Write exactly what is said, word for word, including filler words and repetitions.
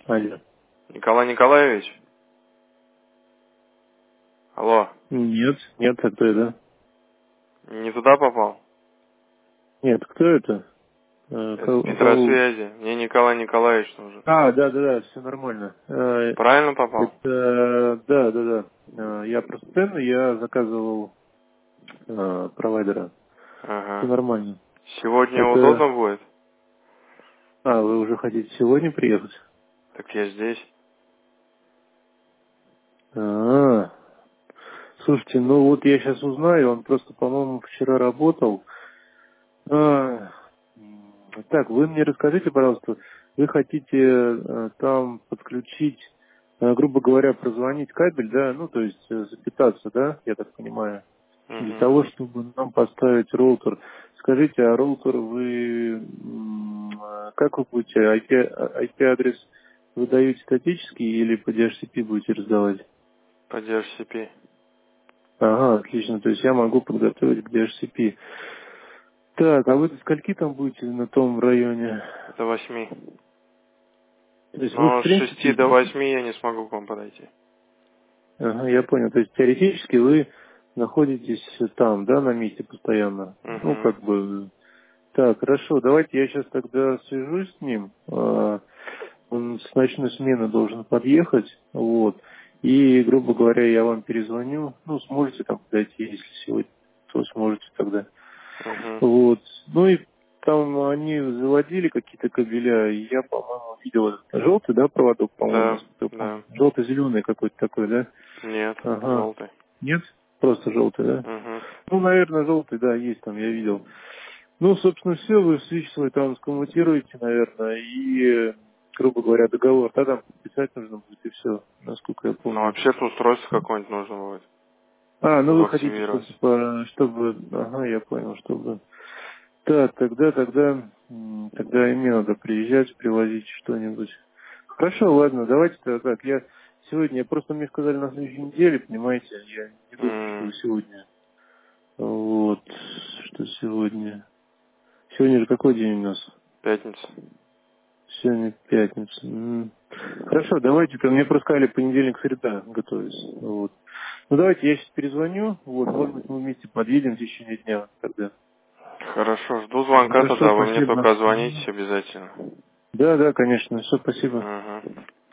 Алло. Николай Николаевич? Алло. Нет, нет, а кто это? Не туда попал? Нет, кто это? Э, Это ко- кого- Петросвязи. Мне Николай Николаевич нужен. А, да, да, да, все нормально. Э, Правильно попал? Это, да, да, да. Э, Я просто цены, я заказывал э, провайдера. Все Ага. нормально. Сегодня Это, удобно будет? а, вы уже хотите сегодня приехать? Так я здесь. А, слушайте, ну вот я сейчас узнаю, он просто, по-моему, вчера работал. А, м, так, вы мне расскажите, пожалуйста, вы хотите э, там подключить, э, грубо говоря, прозвонить кабель, да, ну, то есть э, запитаться, да, я так понимаю, для Угу. того, чтобы нам поставить роутер. Скажите, а роутер вы, м, э, как вы будете, ай пи адрес вы даете статический или по ди эйч си пи будете раздавать? По ди эйч си пи. Ага, отлично, то есть я могу подготовить к ди эйч си пи. Так, а вы до скольки там будете на том районе? Это восьми. То есть вы, в Но с шести принципе, до восьми я не смогу к вам подойти. ага, я понял, то есть теоретически вы находитесь там, да, на месте постоянно? Ну, Угу. как бы, так, хорошо, давайте я сейчас тогда свяжусь с ним, а, он с ночной смены должен подъехать, вот, и, грубо говоря, я вам перезвоню, ну, сможете там подойти, если сегодня, то сможете тогда. Угу. Вот. Ну и там они заводили какие-то кабеля, и я, по-моему, видел этот желтый, да, проводок, по-моему, Да, насколько я помню. да. Желто-зеленый какой-то такой, да? Нет, Ага. желтый. Нет? Просто желтый, да? Угу. Ну, наверное, желтый, да, есть там, я видел. Ну, собственно, все, вы свич свой там скоммутируете, наверное, и, грубо говоря, договор, да, там подписать нужно будет, и все, насколько я Ну, помню. вообще-то устройство какое-нибудь нужно будет, А, ну вы чтобы хотите активировать. просто, по- чтобы, ага, я понял, чтобы. Так, тогда, тогда, м, тогда и мне надо приезжать, привозить что-нибудь. Хорошо, ладно, давайте тогда так. Я сегодня, просто мне сказали на следующей неделе, понимаете, я не думаю, что М, сегодня. Вот, что сегодня. Сегодня же какой день у нас? Пятница. Сегодня пятница. М. Хорошо, давайте, ко мне просто сказали понедельник, среда готовиться. Вот. Ну давайте я сейчас перезвоню, вот, может быть мы вместе подъедем в течение дня тогда. Хорошо, жду звонка Хорошо, тогда, вы мне спасибо. только звоните обязательно. Да, да, конечно, все, спасибо. Угу.